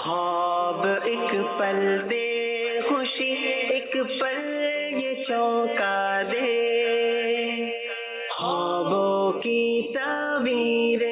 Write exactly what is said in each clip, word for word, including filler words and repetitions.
خواب ایک پل دے خوشی، ایک پل یہ چونکا دے، خوابوں کی تعبیریں۔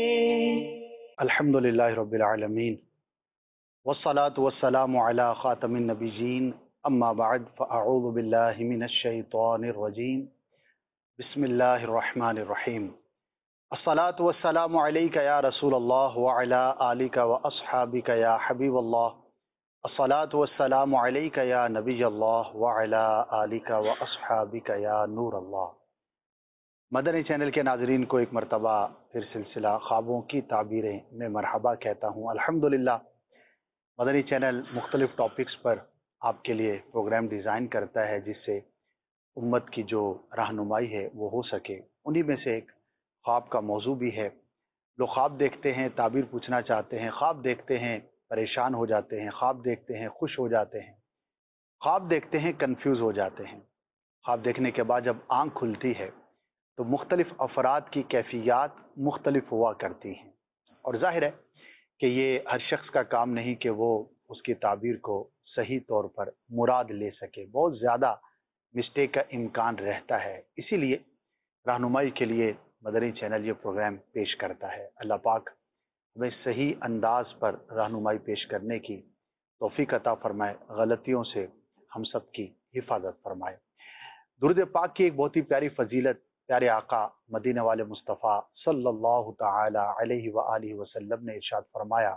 الحمد للہ رب العالمین والصلاة والسلام علی خاتم النبیین، اما بعد فاعوذ باللہ من الشیطان الرجیم، بسم اللہ الرحمن الرحیم۔ الصلاة والسلام علیک یا رسول اللہ وعلی آلک واصحابک یا حبیب اللہ، الصلاة والسلام علیک یا نبی اللہ وعلی آلک واصحابک یا نور اللہ۔ مدنی چینل کے ناظرین کو ایک مرتبہ پھر سلسلہ خوابوں کی تعبیریں میں مرحبا کہتا ہوں۔ الحمدللہ مدنی چینل مختلف ٹاپکس پر آپ کے لیے پروگرام ڈیزائن کرتا ہے جس سے امت کی جو رہنمائی ہے وہ ہو سکے۔ انہی میں سے ایک خواب کا موضوع بھی ہے۔ لوگ خواب دیکھتے ہیں، تعبیر پوچھنا چاہتے ہیں، خواب دیکھتے ہیں پریشان ہو جاتے ہیں، خواب دیکھتے ہیں خوش ہو جاتے ہیں، خواب دیکھتے ہیں کنفیوز ہو جاتے ہیں۔ خواب دیکھنے کے بعد جب آنکھ کھلتی ہے تو مختلف افراد کی کیفیات مختلف ہوا کرتی ہیں، اور ظاہر ہے کہ یہ ہر شخص کا کام نہیں کہ وہ اس کی تعبیر کو صحیح طور پر مراد لے سکے، بہت زیادہ مسٹیک کا امکان رہتا ہے۔ اسی لیے رہنمائی کے لیے مدنی چینل یہ پروگرام پیش کرتا ہے۔ اللہ پاک ہمیں صحیح انداز پر رہنمائی پیش کرنے کی توفیق عطا فرمائے، غلطیوں سے ہم سب کی حفاظت فرمائے۔ درود پاک کی ایک بہت ہی پیاری فضیلت پیارے آقا مدینہ والے مصطفیٰ صلی اللہ تعالی علیہ وآلہ وسلم نے ارشاد فرمایا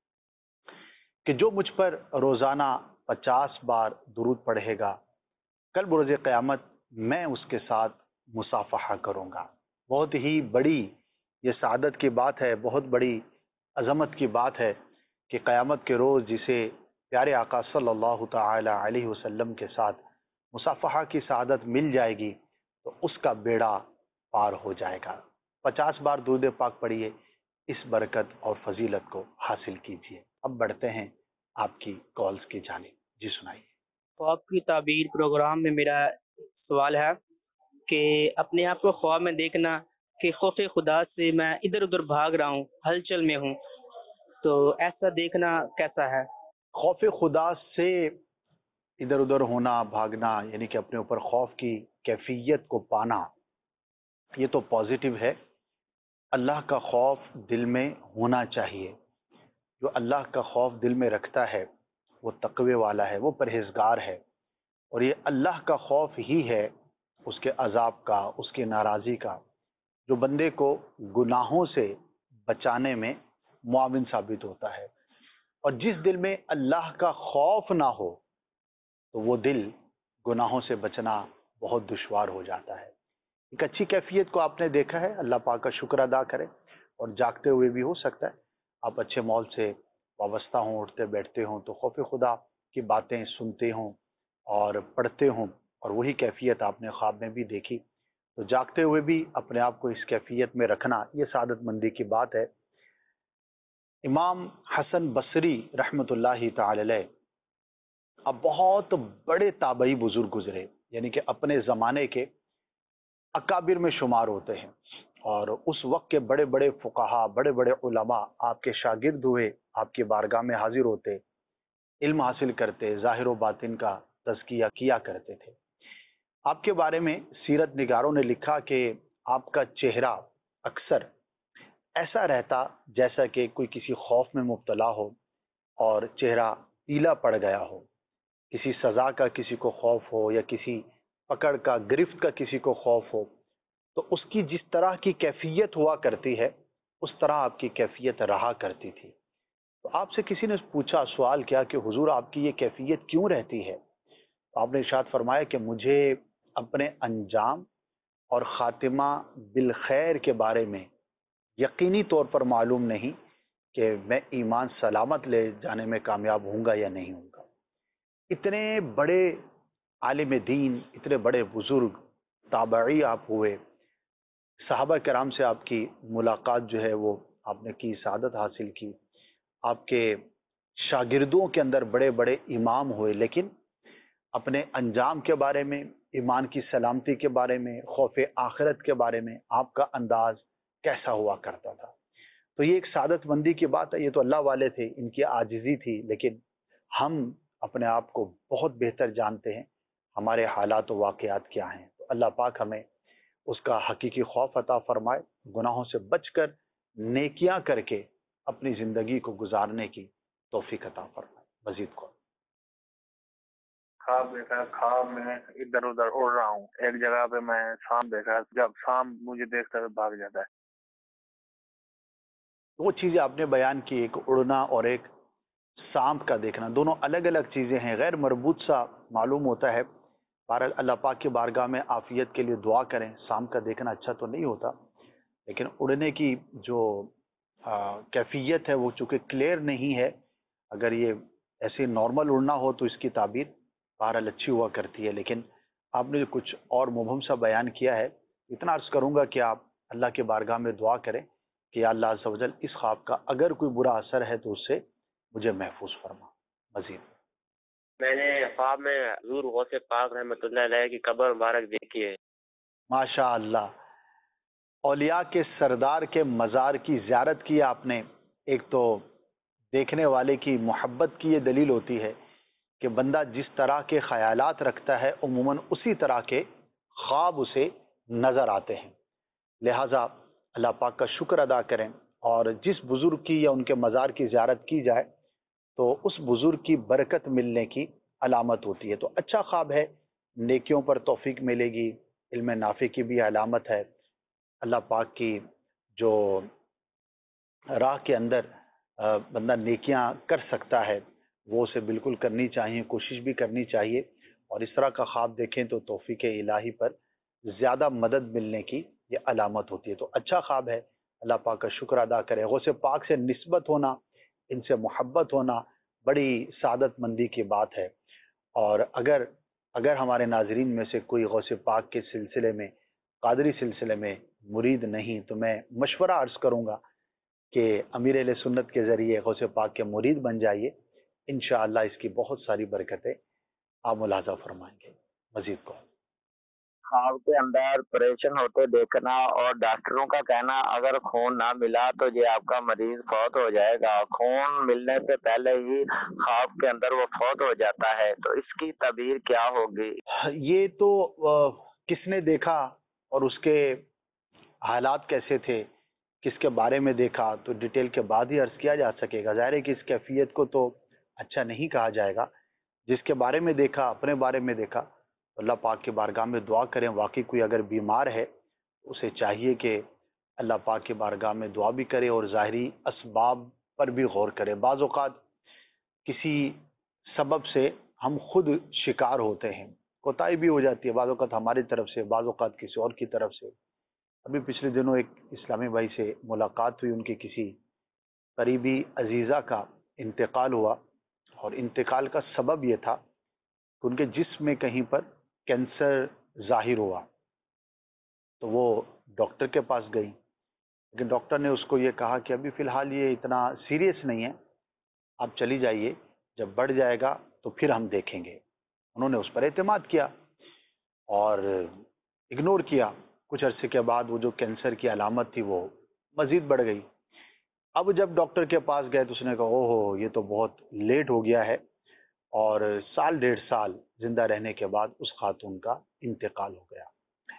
کہ جو مجھ پر روزانہ پچاس بار درود پڑھے گا، کل بروز قیامت میں اس کے ساتھ مصافحہ کروں گا۔ بہت ہی بڑی یہ سعادت کی بات ہے، بہت بڑی عظمت کی بات ہے کہ قیامت کے روز جسے پیارے آقا صلی اللہ تعالی علیہ وسلم کے ساتھ مصافحہ کی سعادت مل جائے گی تو اس کا بیڑا پار ہو جائے گا۔ پچاس بار درود پاک پڑھیے، اس برکت اور فضیلت کو حاصل کیجیے۔ اب بڑھتے ہیں آپ کی کالز کی جانب۔ جی سنائیے۔ خواب کی تعبیر پروگرام میں میرا سوال ہے کہ اپنے آپ کو خواب میں دیکھنا کہ خوف خدا سے میں ادھر ادھر بھاگ رہا ہوں، ہلچل میں ہوں، تو ایسا دیکھنا کیسا ہے؟ خوف خدا سے ادھر ادھر ہونا، بھاگنا، یعنی کہ اپنے اوپر خوف کی کیفیت کو پانا، یہ تو پازیٹیو ہے۔ اللہ کا خوف دل میں ہونا چاہیے۔ جو اللہ کا خوف دل میں رکھتا ہے وہ تقوی والا ہے، وہ پرہیزگار ہے، اور یہ اللہ کا خوف ہی ہے اس کے عذاب کا، اس کی ناراضی کا، جو بندے کو گناہوں سے بچانے میں معاون ثابت ہوتا ہے۔ اور جس دل میں اللہ کا خوف نہ ہو تو وہ دل گناہوں سے بچنا بہت دشوار ہو جاتا ہے۔ ایک اچھی کیفیت کو آپ نے دیکھا ہے، اللہ پاک کا شکر ادا کریں، اور جاگتے ہوئے بھی ہو سکتا ہے آپ اچھے ماحول سے وابستہ ہوں، اٹھتے بیٹھتے ہوں تو خوف خدا کی باتیں سنتے ہوں اور پڑھتے ہوں، اور وہی کیفیت آپ نے خواب میں بھی دیکھی، تو جاگتے ہوئے بھی اپنے آپ کو اس کیفیت میں رکھنا یہ سعادت مندی کی بات ہے۔ امام حسن بصری رحمۃ اللہ تعالی علیہ اب بہت بڑے تابعی بزرگ گزرے، یعنی کہ اپنے زمانے کے اکابر میں شمار ہوتے ہیں، اور اس وقت کے بڑے بڑے فقہا، بڑے بڑے علماء آپ کے شاگرد ہوئے، آپ کی بارگاہ میں حاضر ہوتے، علم حاصل کرتے، ظاہر و باطن کا تزکیہ کیا کرتے تھے۔ آپ کے بارے میں سیرت نگاروں نے لکھا کہ آپ کا چہرہ اکثر ایسا رہتا جیسا کہ کوئی کسی خوف میں مبتلا ہو اور چہرہ پیلا پڑ گیا ہو، کسی سزا کا کسی کو خوف ہو یا کسی پکڑ کا، گرفت کا کسی کو خوف ہو، تو اس کی جس طرح کی کیفیت ہوا کرتی ہے اس طرح آپ کی کیفیت رہا کرتی تھی۔ تو آپ سے کسی نے پوچھا، سوال کیا کہ حضور آپ کی یہ کیفیت کیوں رہتی ہے؟ تو آپ نے ارشاد فرمایا کہ مجھے اپنے انجام اور خاتمہ بالخیر کے بارے میں یقینی طور پر معلوم نہیں کہ میں ایمان سلامت لے جانے میں کامیاب ہوں گا یا نہیں ہوں گا۔ اتنے بڑے عالم دین، اتنے بڑے بزرگ تابعی آپ ہوئے، صحابہ کرام سے آپ کی ملاقات جو ہے وہ آپ نے کی، سعادت حاصل کی، آپ کے شاگردوں کے اندر بڑے بڑے امام ہوئے، لیکن اپنے انجام کے بارے میں، ایمان کی سلامتی کے بارے میں، خوف آخرت کے بارے میں آپ کا انداز کیسا ہوا کرتا تھا؟ تو یہ ایک سعادت مندی کی بات ہے. یہ تو اللہ والے تھے, ان کی عاجزی تھی, لیکن ہم اپنے آپ کو بہت بہتر جانتے ہیں ہمارے حالات و واقعات کیا ہیں. تو اللہ پاک ہمیں اس کا حقیقی خوف عطا فرمائے, گناہوں سے بچ کر نیکیاں کر کے اپنی زندگی کو گزارنے کی توفیق عطا فرمائے. مزید کو خواب دیکھا, خواب میں ادھر ادھر اڑ رہا ہوں, ایک جگہ پہ میں سانپ دیکھا, جب سانپ مجھے دیکھتا ہے بھاگ جاتا ہے. وہ چیزیں آپ نے بیان کی, ایک اڑنا اور ایک سانپ کا دیکھنا, دونوں الگ الگ چیزیں ہیں, غیر مربوط سا معلوم ہوتا ہے. بہرحال اللہ پاک کی بارگاہ میں عافیت کے لیے دعا کریں. سانپ کا دیکھنا اچھا تو نہیں ہوتا, لیکن اڑنے کی جو کیفیت ہے وہ چونکہ کلیئر نہیں ہے. اگر یہ ایسے نارمل اڑنا ہو تو اس کی تعبیر بہرحال اچھی ہوا کرتی ہے, لیکن آپ نے جو کچھ اور مبہم سا بیان کیا ہے, اتنا عرض کروں گا کہ آپ اللہ کے بارگاہ میں دعا کریں کہ یا اللہ عز و جل اس خواب کا اگر کوئی برا اثر ہے تو اس سے مجھے محفوظ فرما. مزید میں نے خواب میں حضور غوث پاک رحمۃ اللہ علیہ کی قبر مبارک دیکھی ہے. ماشاء اللہ, اولیاء کے سردار کے مزار کی زیارت کی آپ نے. ایک تو دیکھنے والے کی محبت کی یہ دلیل ہوتی ہے کہ بندہ جس طرح کے خیالات رکھتا ہے عموماً اسی طرح کے خواب اسے نظر آتے ہیں. لہٰذا اللہ پاک کا شکر ادا کریں, اور جس بزرگ کی یا ان کے مزار کی زیارت کی جائے تو اس بزرگ کی برکت ملنے کی علامت ہوتی ہے. تو اچھا خواب ہے, نیکیوں پر توفیق ملے گی, علم نافع کی بھی علامت ہے. اللہ پاک کی جو راہ کے اندر بندہ نیکیاں کر سکتا ہے وہ اسے بالکل کرنی چاہیے, کوشش بھی کرنی چاہیے. اور اس طرح کا خواب دیکھیں تو توفیق الہی پر زیادہ مدد ملنے کی یہ علامت ہوتی ہے. تو اچھا خواب ہے, اللہ پاک کا شکر ادا کرے. غوث پاک سے نسبت ہونا, ان سے محبت ہونا بڑی سعادت مندی کی بات ہے. اور اگر اگر ہمارے ناظرین میں سے کوئی غوث پاک کے سلسلے میں, قادری سلسلے میں مرید نہیں, تو میں مشورہ عرض کروں گا کہ امیر اہل سنت کے ذریعے غوث پاک کے مرید بن جائیے. انشاءاللہ اس کی بہت ساری برکتیں آپ ملاحظہ فرمائیں گے. مزید کو خواب کے اندر پریشن ہوتے دیکھنا اور ڈاکٹروں کا کہنا اگر خون نہ ملا تو یہ آپ کا مریض فوت ہو جائے گا. خون ملنے سے پہلے ہی خواب کے اندر وہ فوت ہو جاتا ہے, تو اس کی تعبیر کیا ہوگی؟ یہ تو کس نے دیکھا اور اس کے حالات کیسے تھے, کس کے بارے میں دیکھا, تو ڈیٹیل کے بعد ہی عرض کیا جا سکے گا. ظاہر ہے کہ اس کیفیت کو تو اچھا نہیں کہا جائے گا. جس کے بارے میں دیکھا, اپنے بارے میں دیکھا, اللہ پاک کے بارگاہ میں دعا کریں. واقعی کوئی اگر بیمار ہے اسے چاہیے کہ اللہ پاک کے بارگاہ میں دعا بھی کرے اور ظاہری اسباب پر بھی غور کرے. بعض اوقات کسی سبب سے ہم خود شکار ہوتے ہیں, کوتاہی بھی ہو جاتی ہے, بعض اوقات ہماری طرف سے, بعض اوقات کسی اور کی طرف سے. ابھی پچھلے دنوں ایک اسلامی بھائی سے ملاقات ہوئی, ان کی کسی قریبی عزیزہ کا انتقال ہوا, اور انتقال کا سبب یہ تھا کہ ان کے جسم میں کہیں پر کینسر ظاہر ہوا. تو وہ ڈاکٹر کے پاس گئی, لیکن ڈاکٹر نے اس کو یہ کہا کہ ابھی فی الحال یہ اتنا سیریس نہیں ہے, آپ چلی جائیے, جب بڑھ جائے گا تو پھر ہم دیکھیں گے. انہوں نے اس پر اعتماد کیا اور اگنور کیا. کچھ عرصے کے بعد وہ جو کینسر کی علامت تھی وہ مزید بڑھ گئی. اب جب ڈاکٹر کے پاس گئے تو اس نے کہا او ہو یہ تو بہت لیٹ ہو گیا ہے, اور سال ڈیڑھ سال زندہ رہنے کے بعد اس خاتون کا انتقال ہو گیا.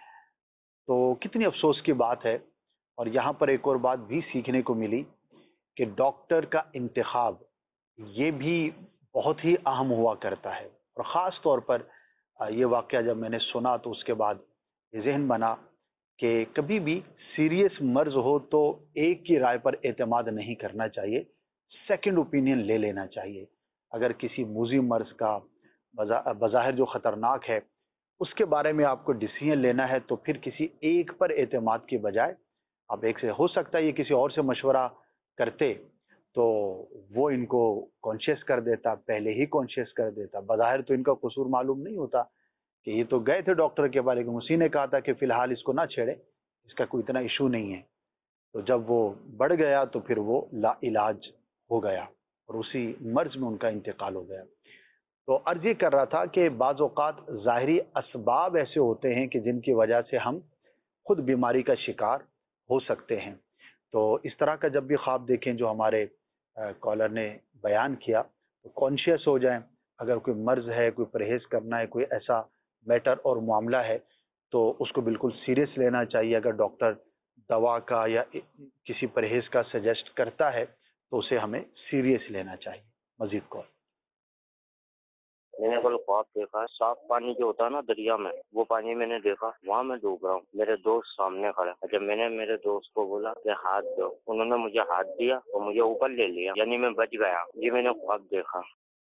تو کتنی افسوس کی بات ہے. اور یہاں پر ایک اور بات بھی سیکھنے کو ملی کہ ڈاکٹر کا انتخاب یہ بھی بہت ہی اہم ہوا کرتا ہے. اور خاص طور پر یہ واقعہ جب میں نے سنا تو اس کے بعد یہ ذہن بنا کہ کبھی بھی سیریس مرض ہو تو ایک کی رائے پر اعتماد نہیں کرنا چاہیے, سیکنڈ اوپینین لے لینا چاہیے. اگر کسی موذی مرض کا بظاہر جو خطرناک ہے اس کے بارے میں آپ کو ڈیسیژن لینا ہے تو پھر کسی ایک پر اعتماد کی بجائے آپ ایک سے, ہو سکتا ہے یہ کسی اور سے مشورہ کرتے تو وہ ان کو کانشیس کر دیتا, پہلے ہی کانشیس کر دیتا. بظاہر تو ان کا قصور معلوم نہیں ہوتا کہ یہ تو گئے تھے ڈاکٹر کے پاس, لیکن اسی نے کہا تھا کہ فی الحال اس کو نہ چھیڑے, اس کا کوئی اتنا ایشو نہیں ہے. تو جب وہ بڑھ گیا تو پھر وہ لا علاج ہو گیا اور اسی مرض میں ان کا انتقال ہو گیا. تو عرض یہ کر رہا تھا کہ بعض اوقات ظاہری اسباب ایسے ہوتے ہیں کہ جن کی وجہ سے ہم خود بیماری کا شکار ہو سکتے ہیں. تو اس طرح کا جب بھی خواب دیکھیں جو ہمارے کالر نے بیان کیا تو کانشیس ہو جائیں. اگر کوئی مرض ہے, کوئی پرہیز کرنا ہے, کوئی ایسا میٹر اور معاملہ ہے تو اس کو بالکل سیریس لینا چاہیے. اگر ڈاکٹر دوا کا یا کسی پرہیز کا سجیسٹ کرتا ہے تو اسے ہمیں سیریس لینا چاہیے. مزید کال. میں نے کل خواب دیکھا, صاف پانی جو ہوتا ہے نا دریا میں, وہ پانی میں نے دیکھا, وہاں میں ڈوب رہا ہوں, میرے دوست سامنے کھڑے. جب میں نے میرے دوست کو بولا کہ ہاتھ دو, انہوں نے مجھے ہاتھ دیا اور مجھے اوپر لے لیا, یعنی میں بچ گیا. یہ میں نے خواب دیکھا.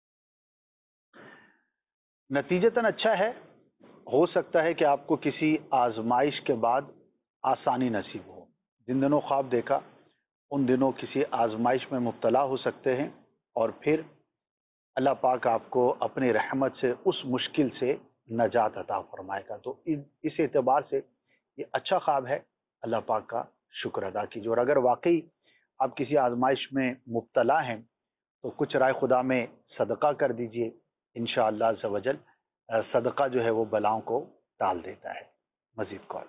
نتیجتاً اچھا ہے. ہو سکتا ہے کہ آپ کو کسی آزمائش کے بعد آسانی نصیب ہو. جن دنوں خواب دیکھا ان دنوں کسی آزمائش میں مبتلا ہو سکتے ہیں, اور پھر اللہ پاک آپ کو اپنی رحمت سے اس مشکل سے نجات عطا فرمائے گا. تو اس اعتبار سے یہ اچھا خواب ہے. اللہ پاک کا شکر ادا کیجیے. اور اگر واقعی آپ کسی آزمائش میں مبتلا ہیں تو کچھ رائے خدا میں صدقہ کر دیجئے. انشاءاللہ عز و جل صدقہ جو ہے وہ بلاؤں کو ٹال دیتا ہے. مزید کال.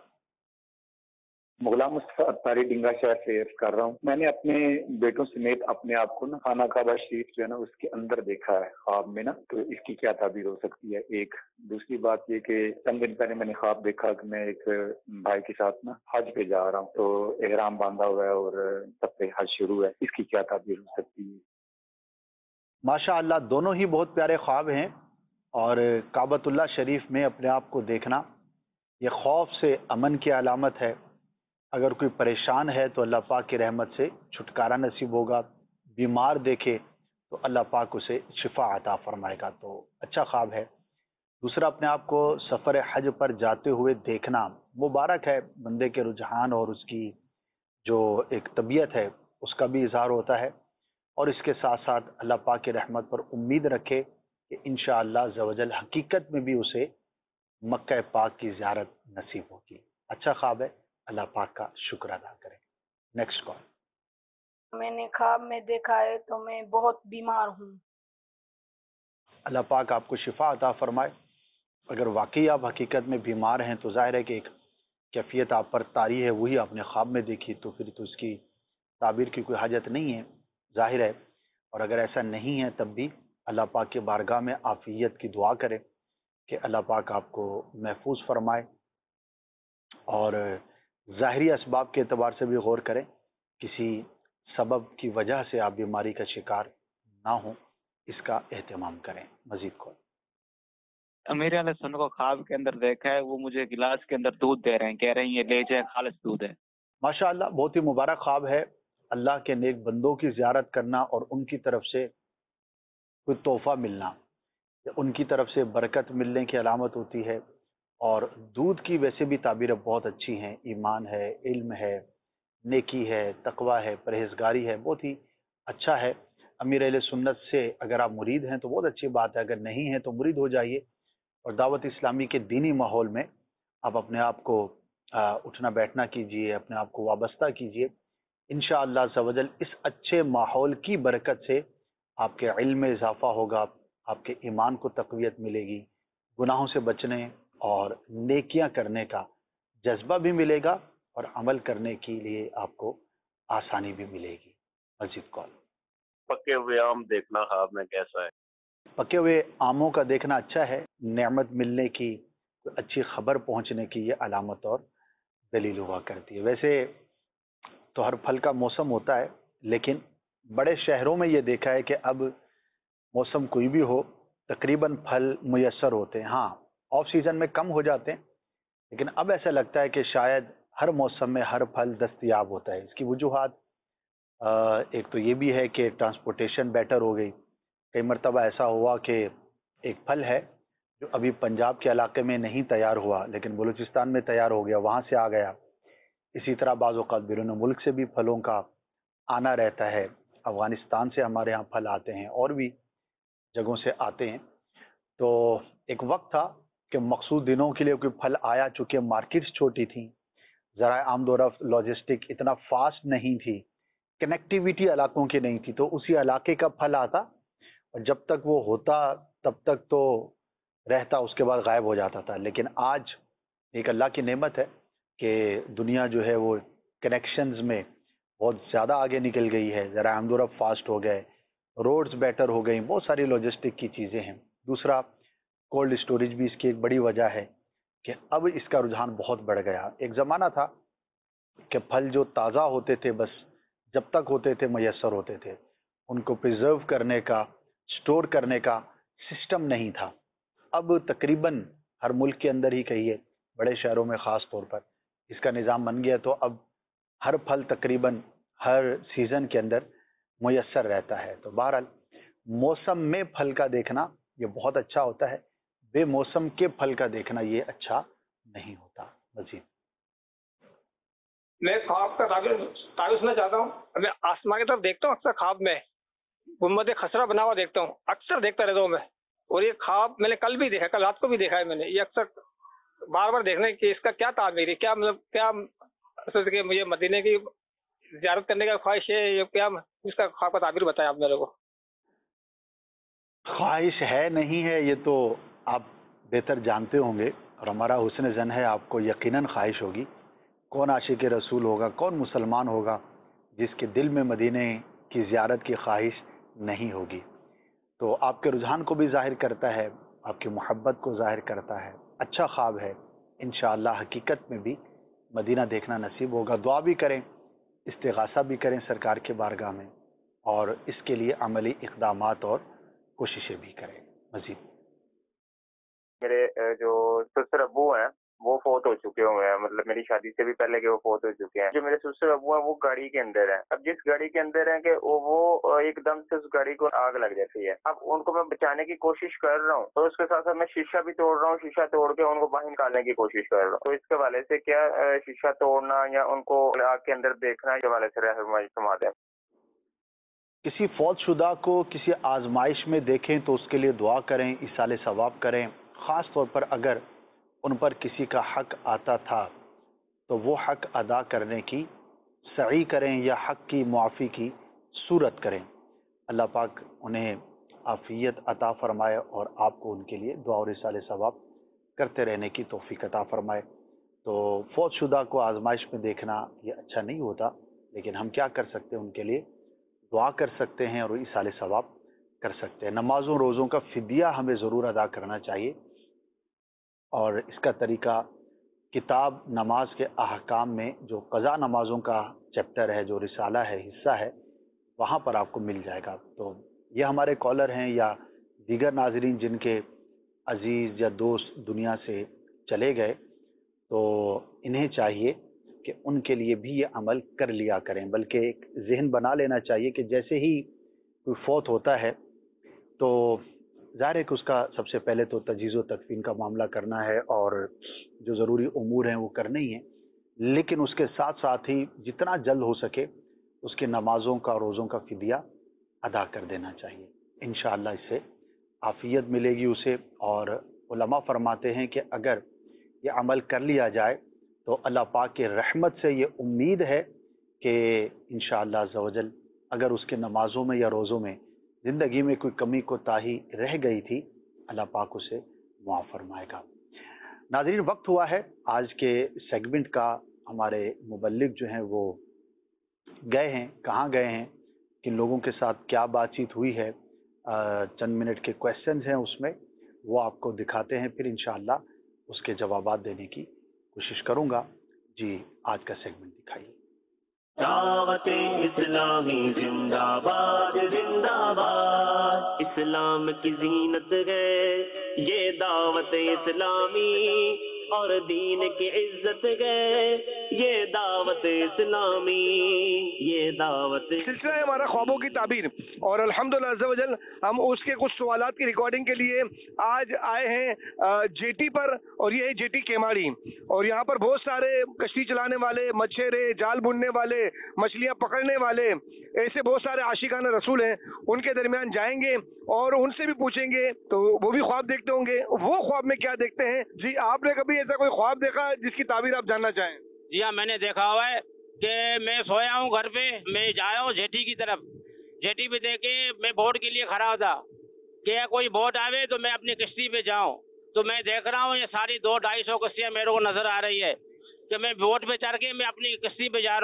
غلام مصطفیٰ اطاری ڈنگا شہر سے عرض کر رہا ہوں. میں نے اپنے بیٹوں سمیت اپنے آپ کو نا خانہ کعبہ شریف جو ہے نا اس کے اندر دیکھا ہے خواب میں نا, تو اس کی کیا تعبیر ہو سکتی ہے؟ ایک دوسری بات یہ کہ چند دن پہلے میں نے خواب دیکھا کہ میں ایک بھائی کے ساتھ نا حج پہ جا رہا ہوں, تو احرام باندھا ہوا ہے اور سب پہ حج شروع ہے. اس کی کیا تعبیر ہو سکتی ہے؟ ماشاء اللہ, دونوں ہی بہت پیارے خواب ہیں. اور کعبۃ اللہ شریف میں اپنے آپ کو دیکھنا یہ خوف سے امن کی علامت ہے. اگر کوئی پریشان ہے تو اللہ پاک کی رحمت سے چھٹکارا نصیب ہوگا. بیمار دیکھے تو اللہ پاک اسے شفا عطا فرمائے گا. تو اچھا خواب ہے. دوسرا, اپنے آپ کو سفر حج پر جاتے ہوئے دیکھنا مبارک ہے. بندے کے رجحان اور اس کی جو ایک طبیعت ہے اس کا بھی اظہار ہوتا ہے. اور اس کے ساتھ ساتھ اللہ پاک کی رحمت پر امید رکھے کہ انشاءاللہ عز و جل حقیقت میں بھی اسے مکہ پاک کی زیارت نصیب ہوگی. اچھا خواب ہے. اللہ پاک کا شکر ادا کریں. Next call. میں نے خواب میں دیکھا ہے تو میں بہت بیمار ہوں. اللہ پاک آپ کو شفا عطا فرمائے. اگر واقعی آپ حقیقت میں بیمار ہیں تو ظاہر ہے کہ ایک کیفیت آپ پر طاری ہے, وہی آپ نے خواب میں دیکھی, تو پھر تو اس کی تعبیر کی کوئی حاجت نہیں ہے, ظاہر ہے. اور اگر ایسا نہیں ہے تب بھی اللہ پاک کے بارگاہ میں عافیت کی دعا کریں کہ اللہ پاک آپ کو محفوظ فرمائے. اور ظاہری اسباب کے اعتبار سے بھی غور کریں, کسی سبب کی وجہ سے آپ بیماری کا شکار نہ ہوں, اس کا اہتمام کریں. مزید کال. امیر علیہ السلام کو خواب کے اندر دیکھا ہے, وہ مجھے گلاس کے اندر دودھ دے رہے ہیں, کہہ رہے ہیں یہ لے جائے, خالص دودھ ہے. ماشاء اللہ, بہت ہی مبارک خواب ہے. اللہ کے نیک بندوں کی زیارت کرنا اور ان کی طرف سے کوئی تحفہ ملنا ان کی طرف سے برکت ملنے کی علامت ہوتی ہے. اور دودھ کی ویسے بھی تعبیریں بہت اچھی ہیں. ایمان ہے, علم ہے, نیکی ہے, تقوی ہے, پرہیزگاری ہے, بہت ہی اچھا ہے. امیر اہل سنت سے اگر آپ مرید ہیں تو بہت اچھی بات ہے, اگر نہیں ہیں تو مرید ہو جائیے. اور دعوت اسلامی کے دینی ماحول میں آپ اپنے آپ کو اٹھنا بیٹھنا کیجیے, اپنے آپ کو وابستہ کیجیے. انشاءاللہ عز و جل اس اچھے ماحول کی برکت سے آپ کے علم میں اضافہ ہوگا, آپ کے ایمان کو تقویت ملے گی, گناہوں سے بچنے اور نیکیاں کرنے کا جذبہ بھی ملے گا, اور عمل کرنے کے لیے آپ کو آسانی بھی ملے گی. مزید کال. پکے ہوئے آم دیکھنا خواب میں کیسا ہے؟ پکے ہوئے آموں کا دیکھنا اچھا ہے. نعمت ملنے کی, اچھی خبر پہنچنے کی یہ علامت اور دلیل ہوا کرتی ہے. ویسے تو ہر پھل کا موسم ہوتا ہے, لیکن بڑے شہروں میں یہ دیکھا ہے کہ اب موسم کوئی بھی ہو تقریباً پھل میسر ہوتے ہیں. ہاں, آف سیزن میں کم ہو جاتے ہیں, لیکن اب ایسا لگتا ہے کہ شاید ہر موسم میں ہر پھل دستیاب ہوتا ہے. اس کی وجوہات ایک تو یہ بھی ہے کہ ٹرانسپورٹیشن بیٹر ہو گئی. کئی مرتبہ ایسا ہوا کہ ایک پھل ہے جو ابھی پنجاب کے علاقے میں نہیں تیار ہوا لیکن بلوچستان میں تیار ہو گیا, وہاں سے آ گیا. اسی طرح بعض اوقات بیرون ملک سے بھی پھلوں کا آنا رہتا ہے. افغانستان سے ہمارے ہاں پھل آتے ہیں, اور بھی جگہوں سے آتے ہیں. تو ایک وقت تھا کہ مخصوص دنوں کے لیے کوئی پھل آیا, چونکہ مارکیٹس چھوٹی تھیں, ذرائع آمد و رفت لاجسٹک اتنا فاسٹ نہیں تھی, کنیکٹیویٹی علاقوں کی نہیں تھی, تو اسی علاقے کا پھل آتا اور جب تک وہ ہوتا تب تک تو رہتا, اس کے بعد غائب ہو جاتا تھا. لیکن آج ایک اللہ کی نعمت ہے کہ دنیا جو ہے وہ کنیکشنز میں بہت زیادہ آگے نکل گئی ہے، ذرا آمد و رفت فاسٹ ہو گئے، روڈز بیٹر ہو گئی، بہت ساری لاجسٹک کی چیزیں ہیں۔ دوسرا کولڈ اسٹوریج بھی اس کی ایک بڑی وجہ ہے کہ اب اس کا رجحان بہت بڑھ گیا۔ ایک زمانہ تھا کہ پھل جو تازہ ہوتے تھے بس جب تک ہوتے تھے میسر ہوتے تھے، ان کو پریزرو کرنے کا، سٹور کرنے کا سسٹم نہیں تھا۔ اب تقریباً ہر ملک کے اندر ہی کہیے، بڑے شہروں میں خاص طور پر اس کا نظام بن گیا، تو اب ہر پھل تقریباً ہر سیزن کے اندر میسر رہتا ہے۔ تو بہرحال موسم میں پھل کا دیکھنا یہ بہت اچھا ہوتا ہے، بے موسم کے پھل کا دیکھنا یہ اچھا نہیں ہوتا۔ مزید میں خواب کا تعبیر تعبیر سننا چاہتا ہوں۔ میں آسمان کی طرف دیکھتا ہوں، اکثر خواب میں گنبد خسرہ بنا ہوا دیکھتا ہوں، اکثر دیکھتا رہتا ہوں میں، اور یہ خواب میں نے کل بھی دیکھا، کل رات کو بھی دیکھا ہے میں نے، یہ اکثر بار بار دیکھنے کی اس کا کیا تعبیر ہے، کیا مطلب کیا اصل کہ مجھے مدینے کی زیارت کرنے کا خواہش ہے، یہ کیا اس کا خواب کا تعبیر بتائیں آپ میرے کو۔ خواہش ہے نہیں ہے یہ تو آپ بہتر جانتے ہوں گے، اور ہمارا حسن ظن ہے آپ کو یقیناً خواہش ہوگی۔ کون عاشق رسول ہوگا، کون مسلمان ہوگا جس کے دل میں مدینے کی زیارت کی خواہش نہیں ہوگی؟ تو آپ کے رجحان کو بھی ظاہر کرتا ہے، آپ کی محبت کو ظاہر کرتا ہے، اچھا خواب ہے۔ انشاءاللہ حقیقت میں بھی مدینہ دیکھنا نصیب ہوگا۔ دعا بھی کریں، استغاثہ بھی کریں سرکار کے بارگاہ میں، اور اس کے لیے عملی اقدامات اور کوششیں بھی کریں۔ مزید میرے جو سسر ابو ہیں وہ فوت ہو چکے ہوئے ہیں، مطلب میری شادی سے بھی پہلے کے وہ فوت ہو چکے ہیں۔ جو میرے سسر ابو ہیں وہ گاڑی کے اندر ہیں، اب جس گاڑی کے اندر ہیں کہ وہ ایک دم سے اس گاڑی کو آگ لگ جاتی ہے۔ اب ان کو میں بچانے کی کوشش کر رہا ہوں، اور اس کے ساتھ ساتھ میں شیشہ بھی توڑ رہا ہوں، شیشہ توڑ کے ان کو باہر نکالنے کی کوشش کر رہا ہوں۔ تو اس کے حوالے سے کیا شیشہ توڑنا یا ان کو آگ کے اندر دیکھنا کے حوالے سے رہنمائی فرما دیں۔ کسی فوت شدہ کو کسی آزمائش میں دیکھیں تو اس کے لیے دعا کریں، ایصال ثواب کریں۔ خاص طور پر اگر ان پر کسی کا حق آتا تھا تو وہ حق ادا کرنے کی سعی کریں یا حق کی معافی کی صورت کریں۔ اللہ پاک انہیں عافیت عطا فرمائے اور آپ کو ان کے لیے دعا اور ایصال ثواب کرتے رہنے کی توفیق عطا فرمائے۔ تو فوت شدہ کو آزمائش میں دیکھنا یہ اچھا نہیں ہوتا، لیکن ہم کیا کر سکتے ہیں؟ ان کے لیے دعا کر سکتے ہیں اور ایصال ثواب کر سکتے ہیں۔ نمازوں روزوں کا فدیہ ہمیں ضرور ادا کرنا چاہیے، اور اس کا طریقہ کتاب نماز کے احکام میں جو قضا نمازوں کا چیپٹر ہے، جو رسالہ ہے، حصہ ہے، وہاں پر آپ کو مل جائے گا۔ تو یہ ہمارے کالر ہیں یا دیگر ناظرین جن کے عزیز یا دوست دنیا سے چلے گئے، تو انہیں چاہیے کہ ان کے لیے بھی یہ عمل کر لیا کریں، بلکہ ایک ذہن بنا لینا چاہیے کہ جیسے ہی کوئی فوت ہوتا ہے تو ظاہر ہے کہ اس کا سب سے پہلے تو تجہیز و تکفین کا معاملہ کرنا ہے، اور جو ضروری امور ہیں وہ کرنے ہی ہیں، لیکن اس کے ساتھ ساتھ ہی جتنا جلد ہو سکے اس کے نمازوں کا روزوں کا فدیہ ادا کر دینا چاہیے۔ انشاءاللہ اس سے عافیت ملے گی اسے، اور علماء فرماتے ہیں کہ اگر یہ عمل کر لیا جائے تو اللہ پاک کے رحمت سے یہ امید ہے کہ انشاءاللہ عز و جل اگر اس کے نمازوں میں یا روزوں میں زندگی میں کوئی کمی کوتاہی رہ گئی تھی، اللہ پاک اسے معاف فرمائے گا۔ ناظرین، وقت ہوا ہے آج کے سیگمنٹ کا۔ ہمارے مبلغ جو ہیں وہ گئے ہیں، کہاں گئے ہیں، کن لوگوں کے ساتھ کیا بات چیت ہوئی ہے، چند منٹ کے کویسچنز ہیں اس میں، وہ آپ کو دکھاتے ہیں، پھر انشاءاللہ اس کے جوابات دینے کی کوشش کروں گا۔ جی آج کا سیگمنٹ دکھائیے۔ دعوت اسلامی زندہ باد، زندہ باد، اسلام کی زینت ہے یہ دعوت اسلامی، اور دین کی عزت ہے یہ دعوت اسلامی، یہ دعوت۔ سلسلہ ہے ہمارا خوابوں کی تعبیر، اور الحمدللہ عز و جل ہم اس کے کچھ سوالات کی ریکارڈنگ کے لیے آج آئے ہیں جے ٹی پر، اور یہ ہے جے ٹی کیماڑی، اور یہاں پر بہت سارے کشتی چلانے والے، مچھیرے، جال بننے والے، مچھلیاں پکڑنے والے، ایسے بہت سارے عاشقان رسول ہیں، ان کے درمیان جائیں گے اور ان سے بھی پوچھیں گے تو وہ بھی خواب دیکھتے ہوں گے، وہ خواب میں کیا دیکھتے ہیں۔ جی آپ نے کبھی ایسا کوئی خواب دیکھا جس کی تعبیر آپ جاننا چاہیں؟ جی ہاں، میں نے دیکھا ہوا ہے کہ میں سویا ہوں گھر پہ، میں جایا ہوں جیٹی کی طرف، جیٹی پہ دیکھ کے میں بوٹ کے لیے کھڑا ہوتا کہ کوئی بوٹ آوے تو میں اپنی کشتی پہ جاؤں، تو میں دیکھ رہا ہوں یہ ساری دو ڈھائی سو کشتیاں میرے کو نظر آ رہی ہے کہ میں بوٹ پہ چڑھ کے میں اپنی کشتی پہ جا رہا ہوں،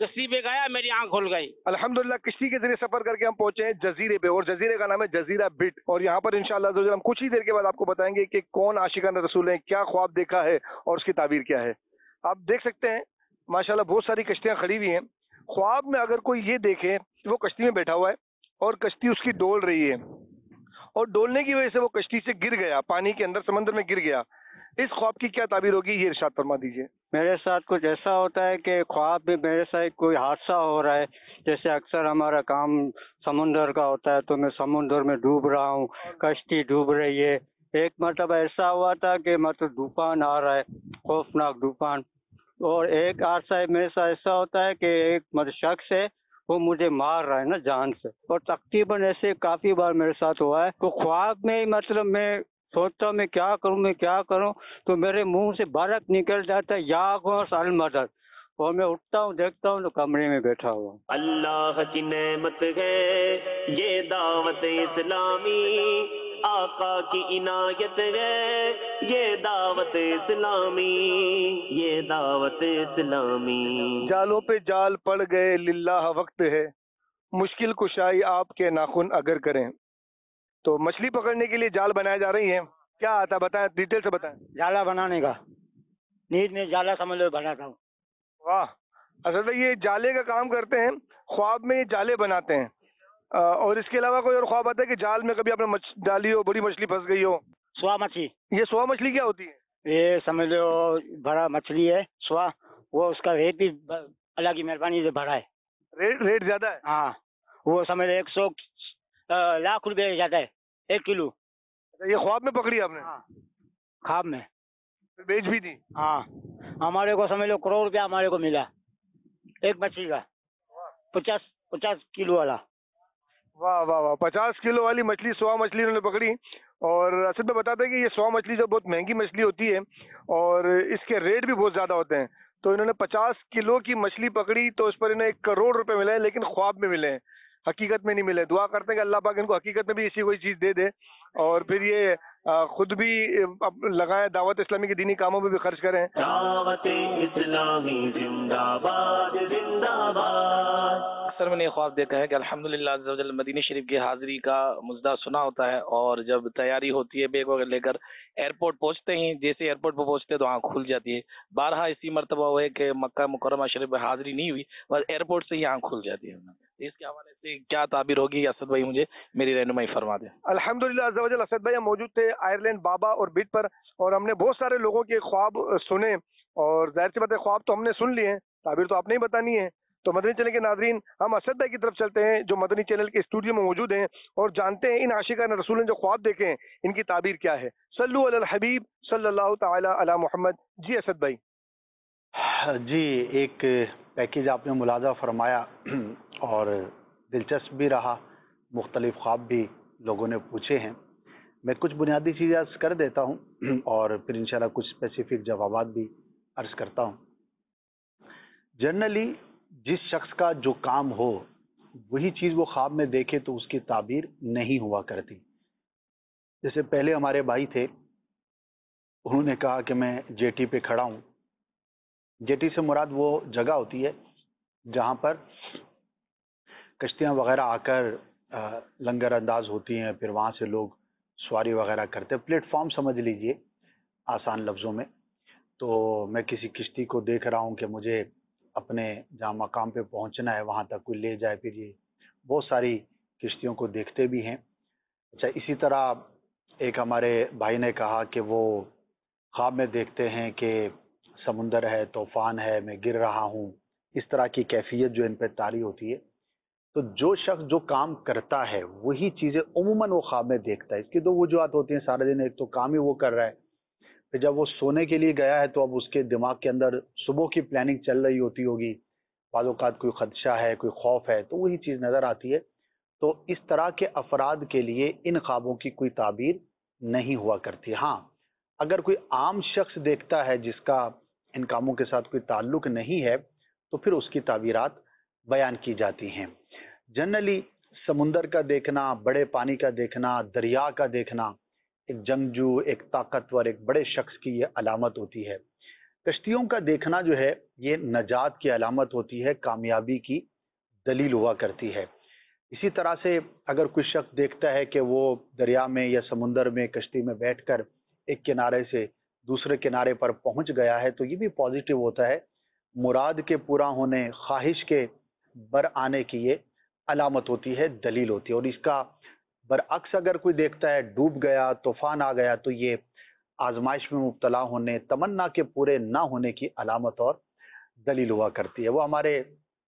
कश्ती पे गया, मेरी आंख खुल गई। अल्हम्दुलिल्लाह किश्ती के जरिए सफर करके हम पहुंचे हैं जजीरे पे, और जजीरे का नाम है जजीरा बिट। और यहाँ पर इंशाअल्लाह हम कुछ ही देर के बाद आपको बताएंगे कि कौन आशिकान रसूल है, क्या ख्वाब देखा है और उसकी ताबीर क्या है। आप देख सकते हैं माशाल्लाह बहुत सारी कश्तियां खड़ी हुई हैं। ख्वाब में अगर कोई ये देखे कि वो कश्ती में बैठा हुआ है और कश्ती उसकी डोल रही है, और डोलने की वजह से वो कश्ती से गिर गया, पानी के अंदर समंदर में गिर गया, इस ख्वाब की क्या ताबीर होगी, ये इरशाद फरमा दीजिए। मेरे साथ कुछ ऐसा होता है कि ख्वाब में मेरे साथ कोई हादसा हो रहा है। जैसे अक्सर हमारा काम समुंदर का होता है, तो मैं समुंदर में डूब रहा हूँ, कश्ती डूब रही है। एक मतलब ऐसा हुआ था कि मतलब तूफान आ रहा है, खौफनाक तूफान। और एक हादसा मेरे साथ ऐसा होता है कि एक मतलब शख्स है, वो मुझे मार रहा है ना जान से। और तकरीबन ऐसे काफी बार मेरे साथ हुआ है। तो ख्वाब में मतलब मैं सोचता हूँ मैं क्या करूँ मैं क्या करूँ, तो मेरे मुंह से बरक निकल जाता है, या गौस अल मदद। और मैं उठता हूँ, देखता हूँ तो कमरे में बैठा हुआ। अल्लाह की नेमत है ये दावत इस्लामी, आका की इनायत है ये दावत इस्लामी, ये दावत इस्लामी। जालों पे जाल पड़ गए लिल्लाह वक्त है, मुश्किल कुशाई आपके नाखून अगर करें। तो मछली पकड़ने के लिए जाल बनाए जा रही हैं, क्या आता बताएं, डिटेल से बताएं। जाला बनाने का, नींद में जाला समझ लो बनाता हूँ। वाह, असल में ये जाले का काम करते हैं, ख्वाब में ये जाले बनाते हैं। आ, और इसके अलावा कोई और ख्वाब आता है कि जाल में कभी आपने मछ डाली हो, बड़ी मछली फंस गई हो? सुआ मछली। ये सुआ मछली क्या होती है? ये समझ लो बड़ा मछली है सुआ, वो उसका रेट भी अल्लाह की मेहरबानी से भरा है। रेट रेट ज्यादा है? हाँ, वो समझ लो एक सौ लाख रुपए जाता है एक किलो। ये ख्वाब में पकड़ी आपने? हाँ, ख्वाब में। बेच भी दी? हाँ, हमारे को समझ लो करोड़ रुपया हमारे को मिला एक मछली का, पचास पचास किलो वाला। वाह वाह वाह, पचास किलो वाली मछली, सुआ मछली इन्होंने पकड़ी। और असल में बताते हैं कि ये सुआ मछली जो बहुत महंगी मछली होती है और इसके रेट भी बहुत ज्यादा होते हैं। तो इन्होंने पचास किलो की मछली पकड़ी, तो इस पर इन्हें एक करोड़ रुपए मिले हैं, लेकिन ख्वाब में मिले हैं, हकीकत में नहीं मिले। दुआ करते हैं कि अल्लाह पाक इनको हकीकत में भी ऐसी कोई चीज दे दे, और फिर ये खुद भी लगाए, दावत इस्लामी के दीनी कामों में भी खर्च करें। दावत इस्लामी जिंदाबाद जिंदाबाद। अक्सर मैंने ख्वाब देखा है कि अल्हम्दुलिल्लाह अज़्ज़ा वजल मदीने शरीफ की हाजिरी का मुजदा सुना होता है, और जब तैयारी होती है बैग वगैरह लेकर एयरपोर्ट पहुंचते ही, जैसे एयरपोर्ट पर पहुंचते तो आँख खुल जाती है। बारहा इसी मरतबा हुआ है कि मक्का मुकर्रमा शरीफ में हाजिरी नहीं हुई, बस एयरपोर्ट से ही आँख खुल जाती है। इसके हवाले से क्या ताबीर होगी असद भाई, मुझे मेरी रहनुमाई फरमा दें। अल्हम्दुलिल्लाह अज़्ज़ा वजल असद भाई हम मौजूद थे आयरलैंड बाबा और बिट पर, और हमने बहुत सारे लोगों के ख्वाब सुने, और जाहिर सी बात है ख्वाब तो हमने सुन लिए हैं, ताबीर तो आपने ही बतानी है। तो मदनी चैनल के नाजरीन, हम असद भाई की तरफ चलते हैं जो मदनी चैनल के स्टूडियो में मौजूद हैं, और जानते हैं इन आशिकान रसूल ने जो ख्वाब देखे हैं इनकी ताबीर क्या है। सल्लु अलल हबीब सल्लल्लाहु तआला अला मोहम्मद। जी असद भाई। जी, एक पैकेज आपने मुलाजा फरमाया और दिलचस्प भी रहा, मुख्तलिफ ख्वाब भी लोगों ने पूछे हैं। मैं कुछ बुनियादी चीज़ें अर्ज़ कर देता हूँ और फिर इंशाल्लाह कुछ स्पेसिफिक जवाबात भी अर्ज़ करता हूँ। जनरली जिस शख्स का जो काम हो वही चीज़ वो ख्वाब में देखे तो उसकी ताबीर नहीं हुआ करती। जैसे पहले हमारे भाई थे, उन्होंने कहा कि मैं जेटी पे खड़ा हूँ। जेटी से मुराद वो जगह होती है जहाँ पर कश्तियाँ वगैरह आकर लंगर अंदाज होती हैं, फिर वहाँ से लोग सवारी वगैरह करते हैं। प्लेटफॉर्म समझ लीजिए आसान लफ्ज़ों में। तो मैं किसी किश्ती को देख रहा हूँ कि मुझे अपने जहाँ मकाम पे पहुँचना है वहाँ तक कोई ले जाए, फिर ये बहुत सारी किश्तियों को देखते भी हैं। अच्छा, इसी तरह एक हमारे भाई ने कहा कि वो ख्वाब में देखते हैं कि समुंदर है, तूफ़ान है, मैं गिर रहा हूँ। इस तरह की कैफियत जो इन पर तारी होती है। तो जो शख्स जो काम करता है वही चीज़ें उमूमन वो ख्वाब में देखता है। इसकी दो वजूहत होती हैं सारा दिन। एक तो काम ही वो कर रहा है, फिर जब वो सोने के लिए गया है तो अब उसके दिमाग के अंदर सुबह की प्लानिंग चल रही होती होगी, बाज़ औक़ात कोई ख़दशा है, कोई खौफ है, तो वही चीज़ नज़र आती है। तो इस तरह के अफराद के लिए इन ख्वाबों की कोई ताबीर नहीं हुआ करती। हाँ, अगर कोई आम शख्स देखता है जिसका इन कामों के साथ कोई ताल्लुक़ नहीं है तो फिर उसकी ताबीरात बयान की जाती हैं। जनरली समुंदर का देखना, बड़े पानी का देखना, दरिया का देखना एक जंगजू, एक ताकतवर, एक बड़े शख्स की ये अलामत होती है। کشتیوں کا دیکھنا جو ہے یہ نجات کی علامت ہوتی ہے، کامیابی کی دلیل ہوا کرتی ہے۔ اسی طرح سے اگر کوئی شخص دیکھتا ہے کہ وہ دریا میں یا سمندر میں کشتی میں بیٹھ کر ایک کنارے سے دوسرے کنارے پر پہنچ گیا ہے تو یہ بھی پازیٹیو ہوتا ہے، مراد کے پورا ہونے، خواہش کے بر آنے کی یہ علامت ہوتی ہے، دلیل ہوتی ہے۔ اور اس کا برعکس اگر کوئی دیکھتا ہے ڈوب گیا، طوفان آ گیا، تو یہ آزمائش میں مبتلا ہونے، تمنا کے پورے نہ ہونے کی علامت اور دلیل ہوا کرتی ہے۔ وہ ہمارے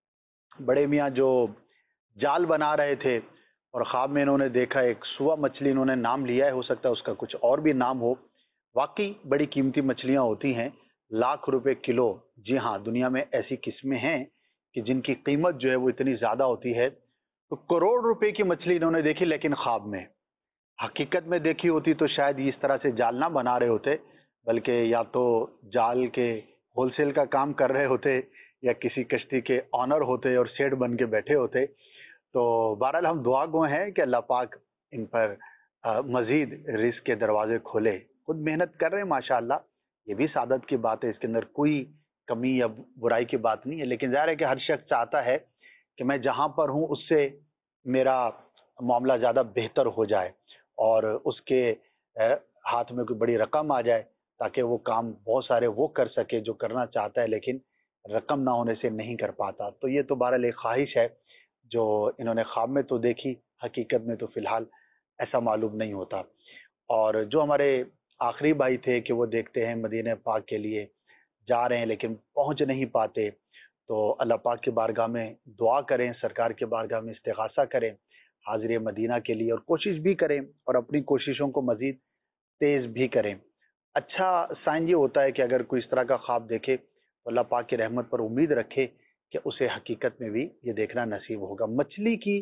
بڑے میاں جو جال بنا رہے تھے اور خواب میں انہوں نے دیکھا ایک سوا مچھلی انہوں نے نام لیا ہے، ہو سکتا ہے اس کا کچھ اور بھی نام ہو، واقعی بڑی قیمتی مچھلیاں ہوتی ہیں، لاکھ روپے کلو۔ جی ہاں، دنیا میں ایسی قسمیں ہیں کہ جن کی قیمت جو ہے وہ اتنی زیادہ ہوتی ہے، تو کروڑ روپے کی مچھلی انہوں نے دیکھی لیکن خواب میں، حقیقت میں دیکھی ہوتی تو شاید اس طرح سے جال نہ بنا رہے ہوتے، بلکہ یا تو جال کے ہول سیل کا کام کر رہے ہوتے یا کسی کشتی کے آنر ہوتے اور سیٹ بن کے بیٹھے ہوتے۔ تو بہرحال ہم دعا گو ہیں کہ اللہ پاک ان پر مزید رزق کے دروازے کھولے۔ خود محنت کر رہے ہیں ماشاءاللہ، یہ بھی سعادت کی بات ہے، اس کے اندر کوئی کمی یا برائی کی بات نہیں ہے، لیکن ظاہر ہے کہ ہر شخص چاہتا ہے کہ میں جہاں پر ہوں اس سے میرا معاملہ زیادہ بہتر ہو جائے اور اس کے ہاتھ میں کوئی بڑی رقم آ جائے تاکہ وہ کام بہت سارے وہ کر سکے جو کرنا چاہتا ہے لیکن رقم نہ ہونے سے نہیں کر پاتا۔ تو یہ تو بہرحال ایک خواہش ہے جو انہوں نے خواب میں تو دیکھی، حقیقت میں تو فی الحال ایسا معلوم نہیں ہوتا۔ اور جو ہمارے آخری بھائی تھے کہ وہ دیکھتے ہیں مدینہ پاک کے لیے جا رہے ہیں لیکن پہنچ نہیں پاتے، تو اللہ پاک کی بارگاہ میں دعا کریں، سرکار کے بارگاہ میں استغاثہ کریں حاضر مدینہ کے لیے، اور کوشش بھی کریں اور اپنی کوششوں کو مزید تیز بھی کریں۔ اچھا سائن یہ ہوتا ہے کہ اگر کوئی اس طرح کا خواب دیکھے تو اللہ پاک کی رحمت پر امید رکھے کہ اسے حقیقت میں بھی یہ دیکھنا نصیب ہوگا۔ مچھلی کی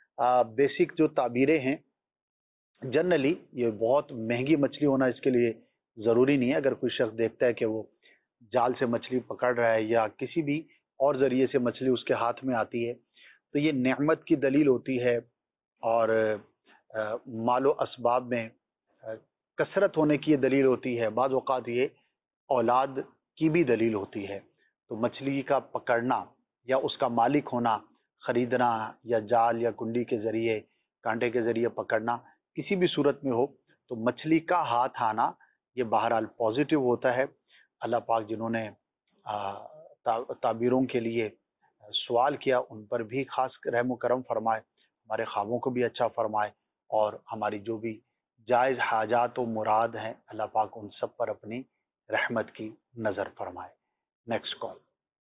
بیسک جو تعبیریں ہیں، جنرلی یہ بہت مہنگی مچھلی ہونا اس کے لیے ضروری نہیں ہے۔ اگر کوئی شخص دیکھتا ہے کہ وہ جال سے مچھلی پکڑ رہا ہے یا کسی بھی اور ذریعے سے مچھلی اس کے ہاتھ میں آتی ہے تو یہ نعمت کی دلیل ہوتی ہے اور مال و اسباب میں کثرت ہونے کی یہ دلیل ہوتی ہے، بعض اوقات یہ اولاد کی بھی دلیل ہوتی ہے۔ تو مچھلی کا پکڑنا یا اس کا مالک ہونا، خریدنا یا جال یا کنڈی کے ذریعے، کانٹے کے ذریعے پکڑنا، کسی بھی صورت میں ہو تو مچھلی کا ہاتھ آنا یہ بہرحال پازیٹیو ہوتا ہے۔ اللہ پاک جنہوں نے تعبیروں کے لیے سوال کیا ان پر بھی خاص رحم و کرم فرمائے، ہمارے خوابوں کو بھی اچھا فرمائے، اور ہماری جو بھی جائز حاجات و مراد ہیں اللہ پاک ان سب پر اپنی رحمت کی نظر فرمائے۔ Next call.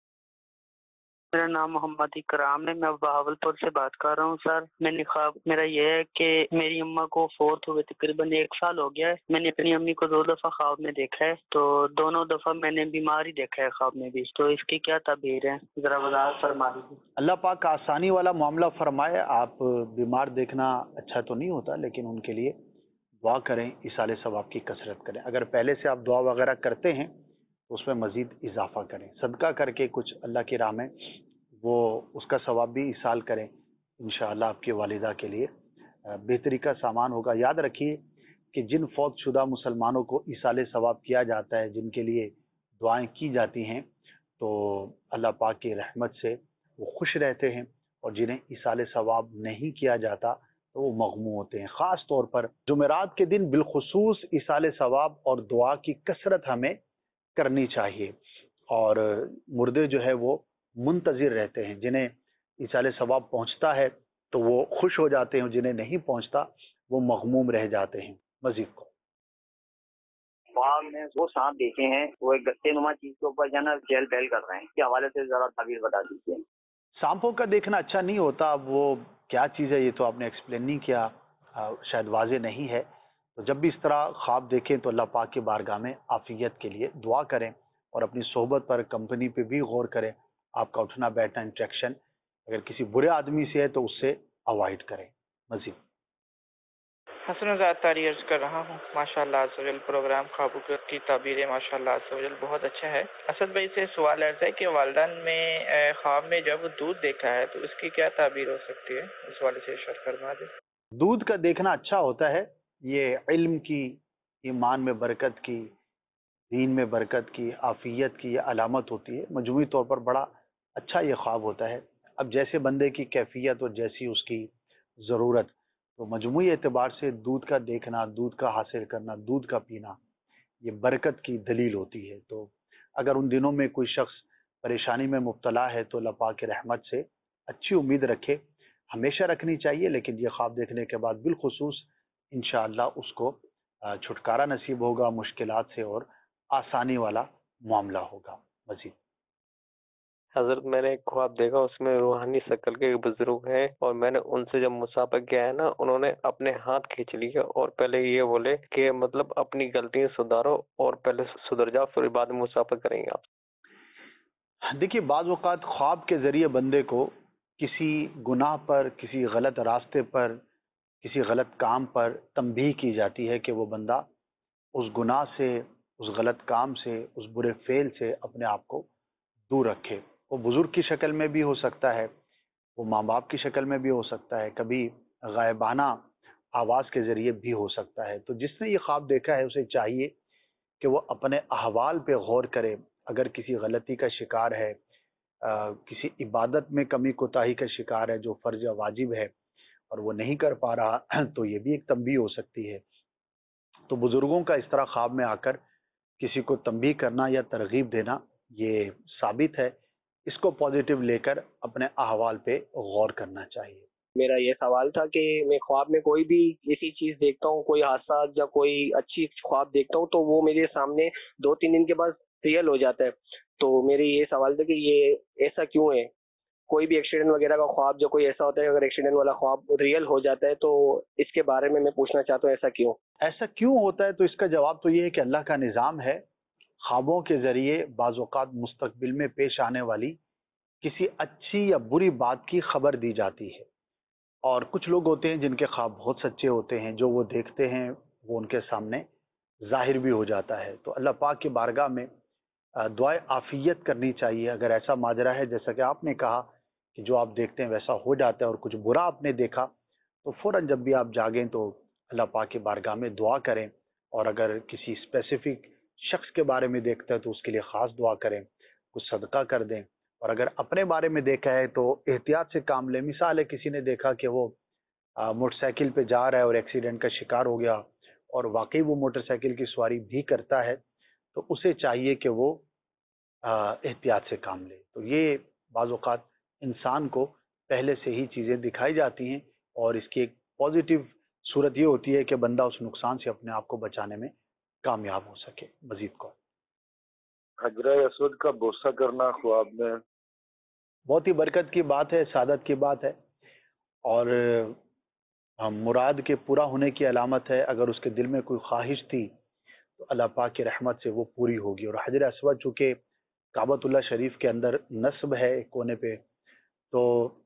میرا نام محمد اکرام ہے، میں بہاولپور سے بات کر رہا ہوں سر۔ میں نے خواب میرا یہ ہے کہ میری اماں کو فوت ہوئے تقریباً ایک سال ہو گیا ہے۔ میں نے اپنی امی کو دو دفعہ خواب میں دیکھا ہے، تو دونوں دفعہ میں نے بیمار ہی دیکھا ہے خواب میں بھی، تو اس کی کیا تعبیر ہے ذرا وضاحت فرما دیجیے۔ اللہ پاک آسانی والا معاملہ فرمائے۔ آپ بیمار دیکھنا اچھا تو نہیں ہوتا، لیکن ان کے لیے دعا کریں، ایصال ثواب کی کثرت کریں۔ اگر پہلے سے آپ دعا وغیرہ کرتے ہیں اس میں مزید اضافہ کریں، صدقہ کر کے کچھ اللہ کی راہ میں وہ اس کا ثواب بھی ایصال کریں، انشاءاللہ آپ کی والدہ کے لیے بہتری کا سامان ہوگا۔ یاد رکھیے کہ جن فوت شدہ مسلمانوں کو ایصال ثواب کیا جاتا ہے، جن کے لیے دعائیں کی جاتی ہیں، تو اللہ پاک کی رحمت سے وہ خوش رہتے ہیں، اور جنہیں ایصال ثواب نہیں کیا جاتا تو وہ مغموم ہوتے ہیں۔ خاص طور پر جمعرات کے دن بالخصوص ایصال ثواب اور دعا کی کثرت ہمیں کرنی چاہیے، اور مردے جو ہے وہ منتظر رہتے ہیں، جنہیں ایصال ثواب پہنچتا ہے تو وہ خوش ہو جاتے ہیں، جنہیں نہیں پہنچتا وہ مغموم رہ جاتے ہیں۔ مزید کو خواب میں وہ سانپ دیکھے ہیں، وہ ایک گتے نما چیز کے اوپر جو نا چہل پہل کر رہے ہیں، اس کے حوالے سے ذرا تعبیر بتا دیجیے۔ سانپوں کا دیکھنا اچھا نہیں ہوتا، وہ کیا چیز ہے یہ تو آپ نے ایکسپلین نہیں کیا، شاید واضح نہیں ہے۔ تو جب بھی اس طرح خواب دیکھیں تو اللہ پاک کی بارگاہ میں عافیت کے لیے دعا کریں، اور اپنی صحبت پر، کمپنی پہ بھی غور کریں۔ آپ کا اٹھنا بیٹھنا، انٹریکشن اگر کسی برے آدمی سے ہے تو اس سے اوائڈ کریں۔ مزید حسن آزاد تاری عرض کر رہا ہوں۔ ماشاء اللہ عز و جل پروگرام خوابوں کی تعبیریں ماشاء اللہ عز و جل بہت اچھا ہے۔ اسد بھائی سے سوال عرض ہے کہ والدین میں خواب میں جب دودھ دیکھا ہے تو اس کی کیا تعبیر ہو سکتی ہے، اس والے سے ارشاد فرما دیں۔ دودھ کا دیکھنا اچھا ہوتا ہے، یہ علم کی، ایمان میں برکت کی، دین میں برکت کی، عافیت کی یہ علامت ہوتی ہے۔ مجموعی طور پر بڑا اچھا یہ خواب ہوتا ہے۔ اب جیسے بندے کی کیفیت اور جیسی اس کی ضرورت، تو مجموعی اعتبار سے دودھ کا دیکھنا، دودھ کا حاصل کرنا، دودھ کا پینا یہ برکت کی دلیل ہوتی ہے۔ تو اگر ان دنوں میں کوئی شخص پریشانی میں مبتلا ہے تو اللہ پاک کی رحمت سے اچھی امید رکھے، ہمیشہ رکھنی چاہیے، لیکن یہ خواب دیکھنے کے بعد بالخصوص انشاءاللہ اس کو چھٹکارا نصیب ہوگا مشکلات سے اور آسانی والا معاملہ ہوگا۔ مزید حضرت میں نے ایک خواب دیکھا، اس میں روحانی شکل کے ایک بزرگ ہیں، اور میں نے ان سے جب مسافہ کیا ہے نا، انہوں نے اپنے ہاتھ کھینچ لیے اور پہلے یہ بولے کہ مطلب اپنی غلطیاں سدھارو اور پہلے سدھر جاؤ، پھر بعد میں مسافہ کریں گے آپ۔ دیکھیے، بعض اوقات خواب کے ذریعے بندے کو کسی گناہ پر، کسی غلط راستے پر، کسی غلط کام پر تنبیہ کی جاتی ہے کہ وہ بندہ اس گناہ سے، اس غلط کام سے، اس برے فعل سے اپنے آپ کو دور رکھے۔ وہ بزرگ کی شکل میں بھی ہو سکتا ہے، وہ ماں باپ کی شکل میں بھی ہو سکتا ہے، کبھی غائبانہ آواز کے ذریعے بھی ہو سکتا ہے۔ تو جس نے یہ خواب دیکھا ہے اسے چاہیے کہ وہ اپنے احوال پہ غور کرے۔ اگر کسی غلطی کا شکار ہے، کسی عبادت میں کمی کوتاہی کا شکار ہے جو فرض یا واجب ہے اور وہ نہیں کر پا رہا، تو یہ بھی ایک تنبیہ ہو سکتی ہے۔ تو بزرگوں کا اس طرح خواب میں آ کر کسی کو تنبیہ کرنا یا ترغیب دینا یہ ثابت ہے۔ اس کو پازیٹیو لے کر اپنے احوال پہ غور کرنا چاہیے۔ میرا یہ سوال تھا کہ میں خواب میں کوئی بھی ایسی چیز دیکھتا ہوں، کوئی حادثہ یا کوئی اچھی خواب دیکھتا ہوں، تو وہ میرے سامنے دو تین دن کے بعد ریئل ہو جاتا ہے۔ تو میری یہ سوال تھا کہ یہ ایسا کیوں ہے؟ کوئی بھی ایکسیڈنٹ وغیرہ کا خواب جو کوئی ایسا ہوتا ہے، اگر ایکسیڈنٹ والا خواب ریئل ہو جاتا ہے، تو اس کے بارے میں میں پوچھنا چاہتا ہوں ایسا کیوں؟ ایسا کیوں ہوتا ہے؟ تو اس کا جواب تو یہ ہے کہ اللہ کا نظام ہے، خوابوں کے ذریعے بعض اوقات مستقبل میں پیش آنے والی کسی اچھی یا بری بات کی خبر دی جاتی ہے۔ اور کچھ لوگ ہوتے ہیں جن کے خواب بہت سچے ہوتے ہیں، جو وہ دیکھتے ہیں وہ ان کے سامنے ظاہر بھی ہو جاتا ہے۔ تو اللہ پاک کی بارگاہ میں دعائے عافیت کرنی چاہیے۔ اگر ایسا ماجرا ہے جیسا کہ آپ نے کہا کہ جو آپ دیکھتے ہیں ویسا ہو جاتا ہے اور کچھ برا آپ نے دیکھا، تو فوراً جب بھی آپ جاگیں تو اللہ پاک کی بارگاہ میں دعا کریں، اور اگر کسی اسپیسیفک شخص کے بارے میں دیکھتا ہے تو اس کے لیے خاص دعا کریں، کچھ صدقہ کر دیں۔ اور اگر اپنے بارے میں دیکھا ہے تو احتیاط سے کام لیں۔ مثال ہے، کسی نے دیکھا کہ وہ موٹر سائیکل پہ جا رہا ہے اور ایکسیڈنٹ کا شکار ہو گیا، اور واقعی وہ موٹر سائیکل کی سواری بھی کرتا ہے، تو اسے چاہیے کہ وہ احتیاط سے کام لے۔ تو یہ بعض اوقات انسان کو پہلے سے ہی چیزیں دکھائی جاتی ہیں، اور اس کی ایک پازیٹیو صورت یہ ہوتی ہے کہ بندہ اس نقصان سے اپنے آپ کو بچانے میں کامیاب ہو سکے۔ مزید کو حجرہ اسود کا بوسہ کرنا خواب میں بہت ہی برکت کی بات ہے، سعادت کی بات ہے، اور مراد کے پورا ہونے کی علامت ہے۔ اگر اس کے دل میں کوئی خواہش تھی تو اللہ پاک کی رحمت سے وہ پوری ہوگی۔ اور حجر اسود چونکہ کعبۃ اللہ شریف کے اندر نصب ہے ایک کونے پہ، تو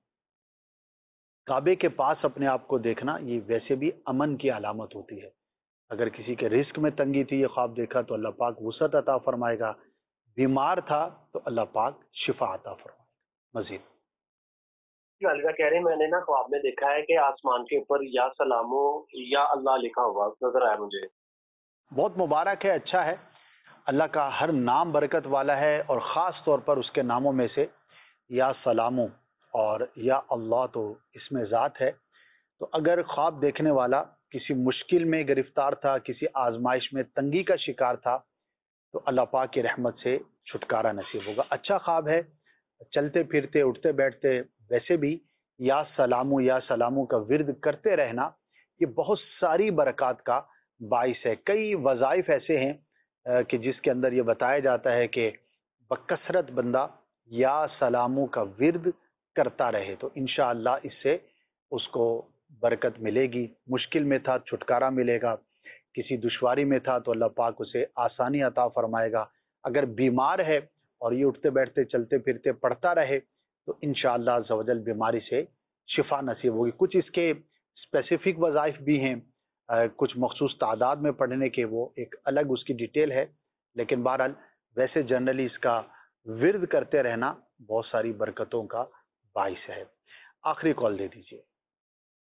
کعبے کے پاس اپنے آپ کو دیکھنا یہ ویسے بھی امن کی علامت ہوتی ہے۔ اگر کسی کے رزق میں تنگی تھی، یہ خواب دیکھا تو اللہ پاک وسعت عطا فرمائے گا، بیمار تھا تو اللہ پاک شفا عطا فرمائے گا۔ مزید الگا کہہ رہے ہیں میں نے نا خواب میں دیکھا ہے کہ آسمان کے اوپر یا سلامو یا اللہ لکھا ہوا نظر آیا مجھے۔ بہت مبارک ہے، اچھا ہے۔ اللہ کا ہر نام برکت والا ہے، اور خاص طور پر اس کے ناموں میں سے یا سلامو اور یا اللہ تو اس میں ذات ہے۔ تو اگر خواب دیکھنے والا کسی مشکل میں گرفتار تھا، کسی آزمائش میں تنگی کا شکار تھا، تو اللہ پاک کی رحمت سے چھٹکارا نصیب ہوگا۔ اچھا خواب ہے۔ چلتے پھرتے، اٹھتے بیٹھتے ویسے بھی یا سلامو یا سلامو کا ورد کرتے رہنا یہ بہت ساری برکات کا باعث ہے۔ کئی وظائف ایسے ہیں کہ جس کے اندر یہ بتایا جاتا ہے کہ بکثرت بندہ یا سلامو کا ورد کرتا رہے تو انشاءاللہ اس سے اس کو برکت ملے گی۔ مشکل میں تھا چھٹکارا ملے گا، کسی دشواری میں تھا تو اللہ پاک اسے آسانی عطا فرمائے گا۔ اگر بیمار ہے اور یہ اٹھتے بیٹھتے چلتے پھرتے پڑھتا رہے تو انشاءاللہ عز و جل بیماری سے شفا نصیب ہوگی۔ کچھ اس کے اسپیسیفک وظائف بھی ہیں، کچھ مخصوص تعداد میں پڑھنے کے، وہ ایک الگ اس کی ڈیٹیل ہے، لیکن بہرحال ویسے جنرلی اس کا ورد کرتے رہنا بہت ساری برکتوں کا باعث ہے۔ آخری کال دے دیجیے۔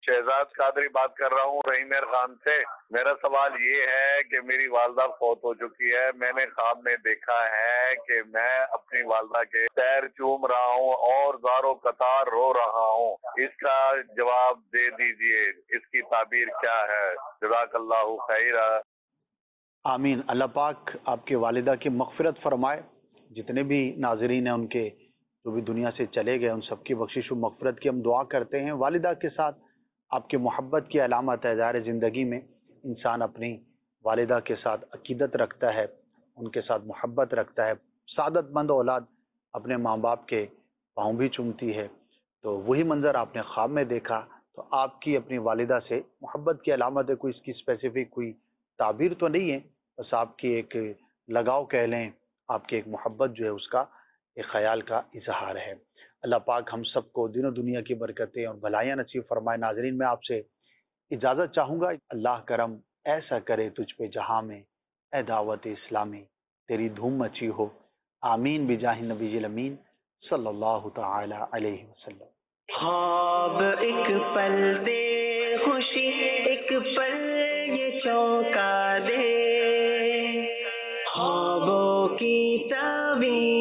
शहजाद कादरी बात कर रहा हूँ रहीमेर खान से। मेरा सवाल ये है कि मेरी वालदा फौत हो चुकी है। मैंने ख्वाब में देखा है कि मैं अपनी वालदा के पैर चूम रहा हूँ और ज़ारो कतार रो रहा हूँ। इसका जवाब दे दीजिए, इसकी ताबीर क्या है? जज़ाकल्लाहु खैरा। आमीन। अल्लाह पाक आपके वालिदा की मग़फ़िरत फरमाए। जितने भी नाज़रीन हैं उनके जो भी दुनिया से चले गए उन सबकी बख्शिश व मग़फ़िरत की हम दुआ करते हैं। वालिदा के साथ आपके मोहब्बत की अलामत है। ज़ाहिर ज़िंदगी में इंसान अपनी वालिदा के साथ अकीदत रखता है, उनके साथ मोहब्बत रखता है। सादतमंद औलाद अपने माँ बाप के पाँव भी चूमती है। तो वही मंज़र आपने ख्वाब में देखा, तो आपकी अपनी वालिदा से मोहब्बत की अलामत है। कोई इसकी स्पेसिफिक कोई ताबीर तो नहीं है, बस आपकी एक लगाव कह लें, आपकी एक मोहब्बत जो है उसका एक ख्याल का इजहार है। अल्लाह पाक हम सबको दिनों दुनिया की बरकतें और भलाइयाँ नसीब फरमाए। नाज़रीन, मैं आपसे इजाज़त चाहूँगा। अल्लाह करम ऐसा करे तुझ पे जहाँ में ए दावत इस्लामी तेरी धूम मची हो। आमीन बिजाहि नबील अमीन सल्लल्लाहु तआला अलैहि वसल्लम। ख्वाब एक पल दे खुशी, एक पल ये चौंका दे, ख्वाबों की ताबीर